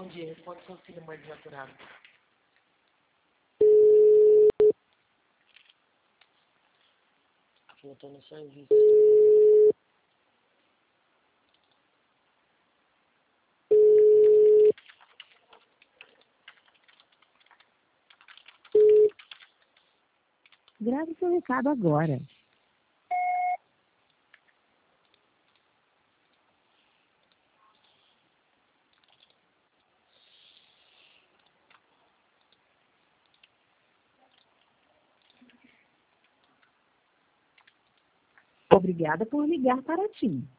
dia. Responde seu filho, mãe desnaturada. Voltou no serviço. Grave seu recado agora. Obrigada por ligar para TIM.